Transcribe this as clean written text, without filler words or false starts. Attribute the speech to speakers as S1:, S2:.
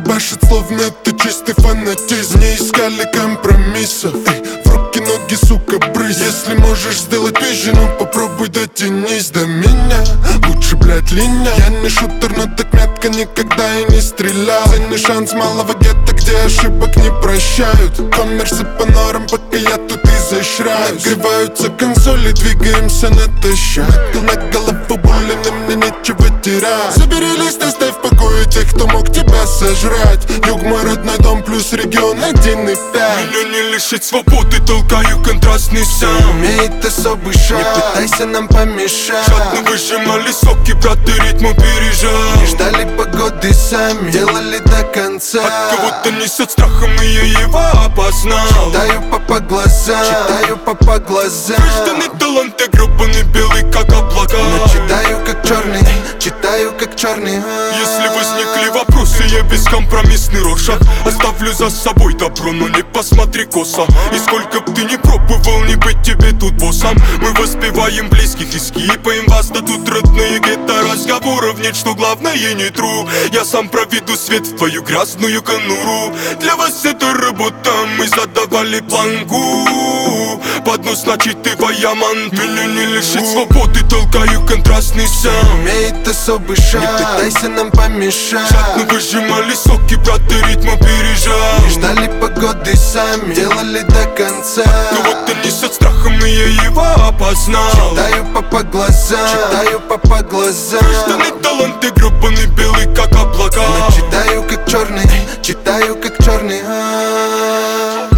S1: ебашит, словно это чистый фанатизм. Не искали компромиссов, в руки ноги, сука, брысь. Если можешь сделать пизже, ну попробуй дотянись до меня. Лучше, блядь, линия. Я не шутер, но так метко никогда и не стрелял. Ценный шанс малого гетто, где ошибок не прощают. Коммерсы по норам, пока я тут изощряюсь. Нагреваются консоли, двигаемся натощак. На голову болен, и мне нечего терять. Забери лист, оставь в покое тех, кто мог тебя сожрать. Юг мой родной дом, плюс регион 1,5.
S2: Меня не лишить свободы, толкаю контрастный сам.
S1: Умеет особый шаг, не пытайся нам помешать.
S2: Жадно выжимали соки, брат, и ритм опережал.
S1: Не ждали погоды сами, делали до конца.
S2: От кого-то несет страхом, и я его опознал.
S1: Читаю по глазам, читаю по глазам.
S2: Рожденный талант, я гребаный белый, как облака.
S1: Но читаю как черный.
S2: Если возникли вопросы, я бескомпромиссный Роршах. Оставлю за собой добро, но не посмотри косо. И сколько б ты не пробовал, не быть тебе тут боссом. Мы воспеваем близких и скипаем вас, да тут родные гетто. Разговоров нет, что главное не true. Я сам проведу свет в твою грязную конуру. Для вас это работа, мы задавали планку. Поднос, значит ты вояман. Меня не лишить свободы, толкаю контрастный сам.
S1: Умеет особый шаг, не пытайся нам помешать.
S2: Жадно выжимали соки, брат, и ритм опережал.
S1: Не ждали погоды сами, делали до конца.
S2: Кого-то несет страхом, и я его опознал.
S1: Читаю по глазам.
S2: Рожденный талант, я гребаный белый, как облака.
S1: Но читаю как черный.